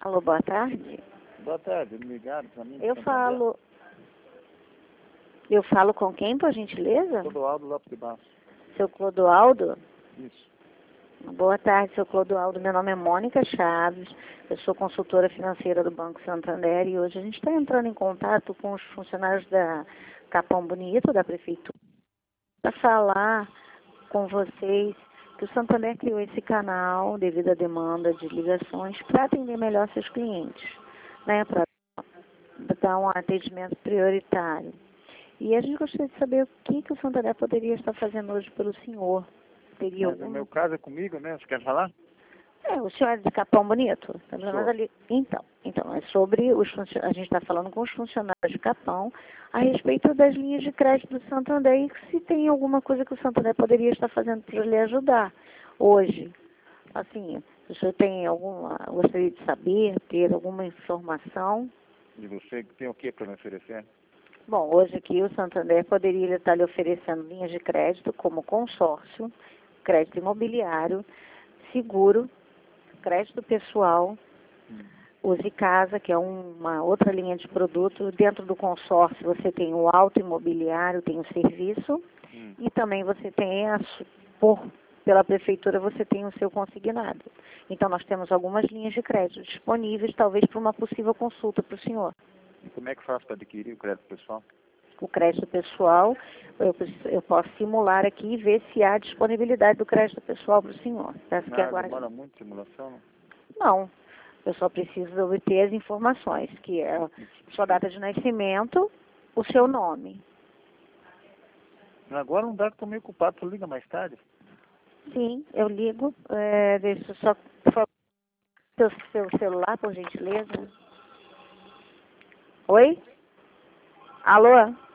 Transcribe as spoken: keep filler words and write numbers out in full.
Alô, boa tarde. Boa tarde, me ligaram para mim. Eu falo... Eu falo com quem, por gentileza? Clodoaldo Lopes de Baixo. Seu Clodoaldo? Isso. Boa tarde, seu Clodoaldo. Meu nome é Mônica Chaves. Eu sou consultora financeira do Banco Santander e hoje a gente está entrando em contato com os funcionários da Capão Bonito, da Prefeitura, para falar com vocês que o Santander criou esse canal devido à demanda de ligações para atender melhor seus clientes, né, para dar um atendimento prioritário. E a gente gostaria de saber o que, que o Santander poderia estar fazendo hoje pelo senhor. Teria Mas algum... o meu caso é comigo, né? Você quer falar? É, o senhor é de Capão Bonito? Tá vendo? Sou. Ali... Então, então, é sobre os funcio... a gente está falando com os funcionários de Capão a respeito das linhas de crédito do Santander e se tem alguma coisa que o Santander poderia estar fazendo para lhe ajudar hoje. Assim, se o senhor tem alguma, gostaria de saber, ter alguma informação. E você tem o que para me oferecer? Bom, hoje aqui o Santander poderia estar lhe oferecendo linhas de crédito como consórcio, crédito imobiliário, seguro, crédito pessoal, Hum. Use Casa, que é uma outra linha de produto. Dentro do consórcio você tem o auto imobiliário, tem o serviço Hum. e também você tem, a, por, pela prefeitura, você tem o seu consignado. Então nós temos algumas linhas de crédito disponíveis, talvez para uma possível consulta para o senhor. E como é que faz para adquirir o crédito pessoal? O crédito pessoal, eu, eu posso simular aqui e ver se há disponibilidade do crédito pessoal para o senhor. Peço que Ah, aguarde. demora muito a simulação? Não? Não, eu só preciso obter as informações, que é a sua data de nascimento, o seu nome. Agora não dá que estou meio ocupado, tu liga mais tarde. Sim, eu ligo. É, deixa eu só, por favor, seu, seu celular, por gentileza. Oi? Alô?